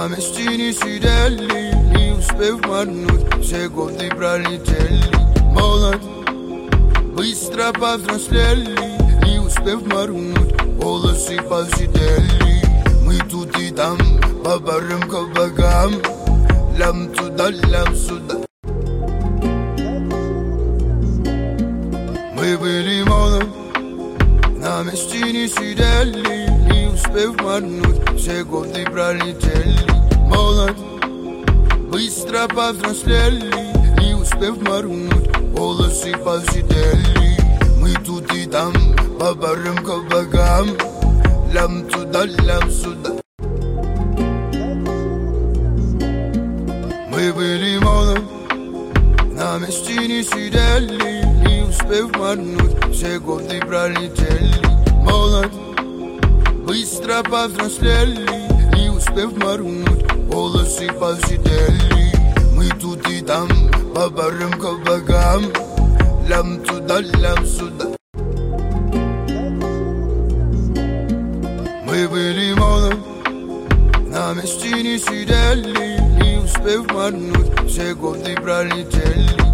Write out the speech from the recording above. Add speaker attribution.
Speaker 1: На містині сидели, не успев моргнуть, секунды пролетели. Молод, быстро повзрослели, не успев моргнуть, волосы посидели. Мы тут и там, по барам кабакам, лям туда, лям сюда. Мы были молоды, на містині сидели, не успев моргнуть, секунды пролетели. Молод, быстро повзрослели, не успев моргнуть, волосы посидели. Мы тут и там, по барам кабакам, лям туда, лям сюда. Мы были молоды, на містині сидели, не успев моргнуть, секунды пролетели. Молод, быстро повзрослели, не успев моргнуть, волосы посидели. Мы тут и там, по барам кабакам, лям туда, лям сюда. Мы были молоды, на містині сидели, не успев моргнуть, секунды пролетели.